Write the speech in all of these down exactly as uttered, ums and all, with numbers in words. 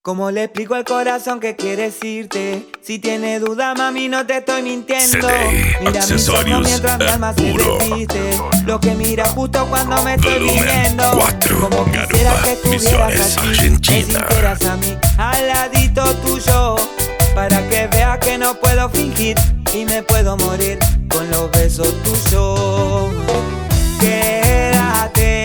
¿Cómo le explico al corazón que quieres irte? Si tiene duda, mami, no te estoy mintiendo. C D, mira mis ojos mientras mi alma se desviste. Lo que mira justo cuando me estoy viviendo. Como quisiera que estuvieras aquí, que sintieras a mí al ladito tuyo, para que veas que no puedo fingir y me puedo morir con los besos tuyos. Quédate.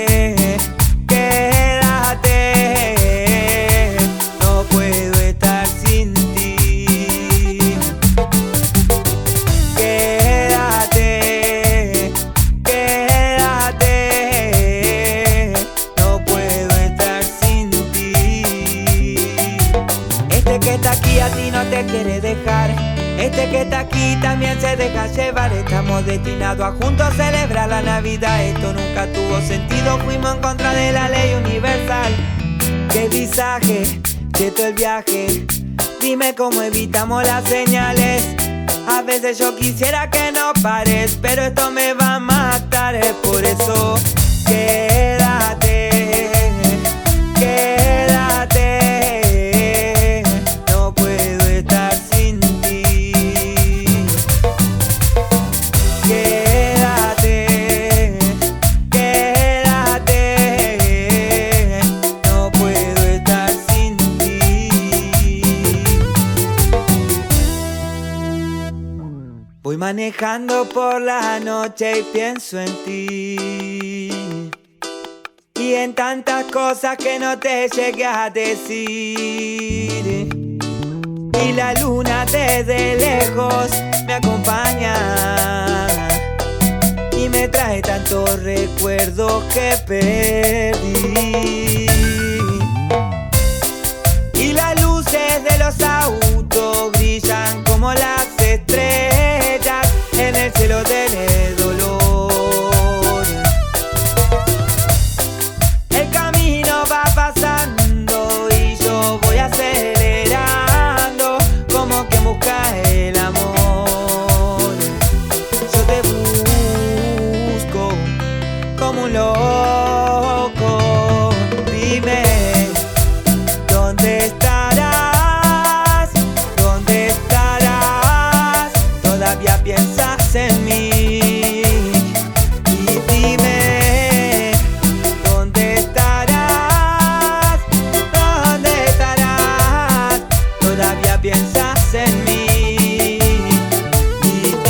Quiere dejar. Este que está aquí también se deja llevar. Estamos destinados a juntos celebrar la Navidad. Esto nunca tuvo sentido, fuimos en contra de la ley universal. Qué visaje, quieto el viaje. Dime cómo evitamos las señales. A veces yo quisiera que no pares, pero esto me va a matar. Es por eso, quédate, quédate. Voy manejando por la noche y pienso en ti, y en tantas cosas que no te llegué a decir. Y la luna desde lejos me acompaña y me trae tantos recuerdos que perdí. Y las luces de los autos brillan como las estrellas en el cielo del dolor. El camino va pasando y yo voy acelerando, como que busca el amor. Yo te busco como un loco. Dime, ¿dónde estarás? ¿Dónde estarás? Todavía piensas en mí. Y dime, ¿dónde estarás? ¿Dónde estarás? Todavía piensas en mí. Y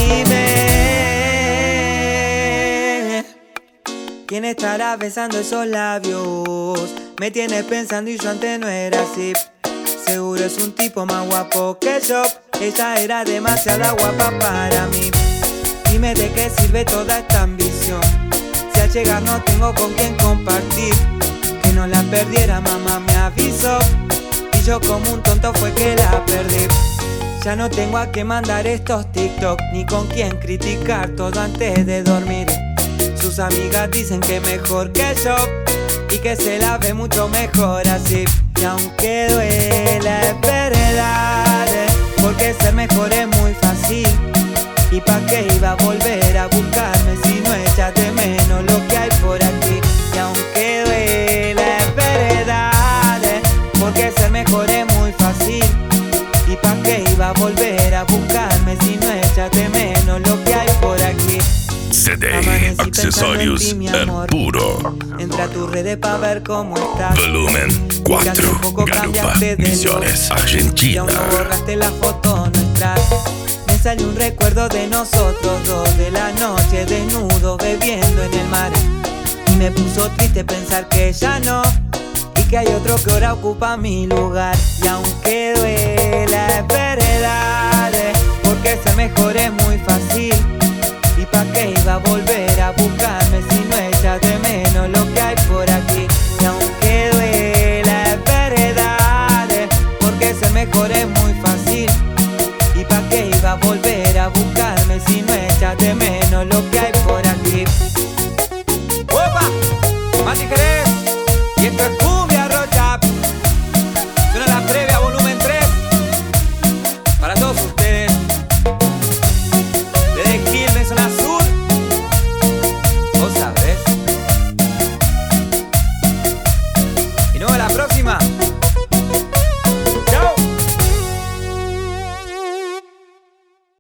dime, ¿quién estará besando esos labios? Me tienes pensando y yo antes no era así. Seguro es un tipo más guapo que yo. Ella era demasiado guapa para mí. Dime de qué sirve toda esta ambición, si al llegar no tengo con quién compartir. Que no la perdiera, mamá me avisó, y yo como un tonto fue que la perdí. Ya no tengo a qué mandar estos TikTok, ni con quién criticar todo antes de dormir. Sus amigas dicen que mejor que yo, y que se la ve mucho mejor así. Y aunque duela es verdad, porque ser mejor es muy fácil. ¿Y pa' qué iba a volver a buscarme si no echas de menos lo que hay por aquí? Y aunque duela es verdad, porque ser mejor es muy fácil. ¿Y pa' qué iba a volver a buscarme si no echas de menos lo que hay por aquí? C D, accesorios en puro. Entra a tus redes pa' ver cómo estás. Volumen cuatro, Garupa, Misiones, Argentina. Y aún no borraste la foto nuestra. Me salió un recuerdo de nosotros dos, de la noche desnudo bebiendo en el mar. Y me puso triste pensar que ya no, y que hay otro que ahora ocupa mi lugar. Y aunque duela es verdad, porque ser mejor es muy fácil. ¿Y pa' qué iba a volver